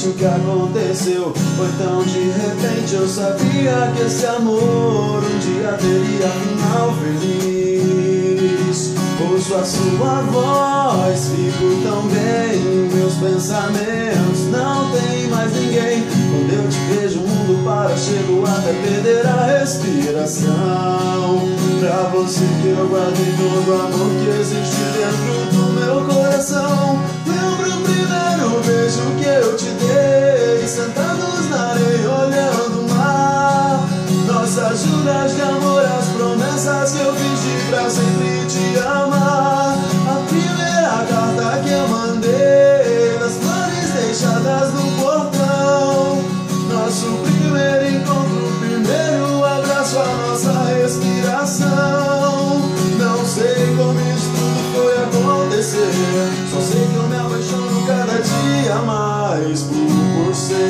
o que aconteceu foi tão de repente. Eu sabia que esse amor um dia teria final feliz. Ouço a sua voz, fico tão bem. Meus pensamentos não tem mais ninguém. Quando eu te vejo o mundo para, chego até perder a respiração. Pra você que eu guardei todo o amor que existe dentro do meu coração. Lembro o primeiro beijo que eu te dei, sentados na areia olhando o mar. Nossas juras de amor, as promessas que eu fiz de pra sempre te amar. A primeira carta que eu mandei, das flores deixadas no portão. Nosso primeiro encontro, o primeiro abraço, a nossa respiração. Não sei como isso tudo foi acontecer, só sei que eu me apaixono cada dia mais por você.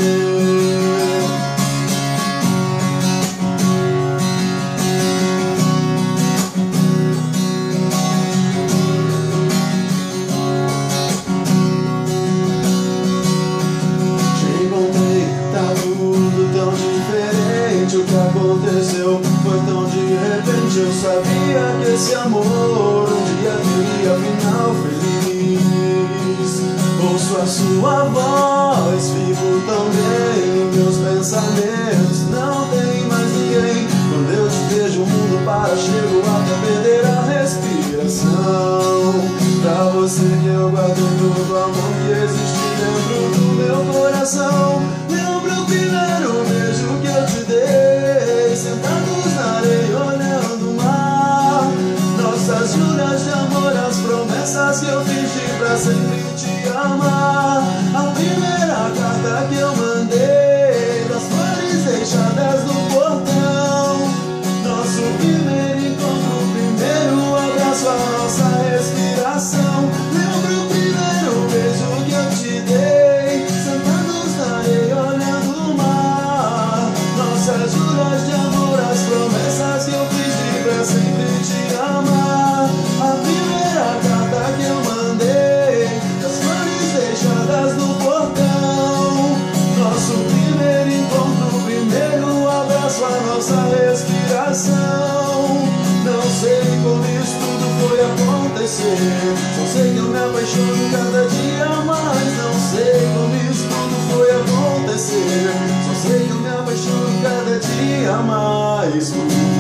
O que aconteceu foi tão de repente. Eu sabia que esse amor um dia teria final feliz. Ouço a sua voz, fico tão bem. Meus pensamentos não tem mais ninguém. Quando eu te vejo o mundo para, chego até perder a respiração. Pra você que eu guardo todo o amor que existe dentro do meu coração. Lembro o primeiro beijo que eu te dei, sentados na areia olhando o mar. Nossas juras de amor, as promessas que eu fiz de pra sempre te amar. A primeira carta que eu mandei, das flores deixadas no portão. Nosso primeiro encontro, o primeiro abraço, a nossa respiração. Lembro o primeiro beijo que eu te dei, sentados na areia olhando o mar. Nossas juras de amor, as promessas que eu fiz de pra sempre te amar. A primeira carta que eu mandei, das flores deixadas no portão. Nosso primeiro encontro, o primeiro abraço, a nossa respiração. Não sei como isso tudo foi acontecer, só sei que eu me apaixono cada dia mais. Não sei como isso tudo foi acontecer, só sei que eu me apaixono cada dia mais por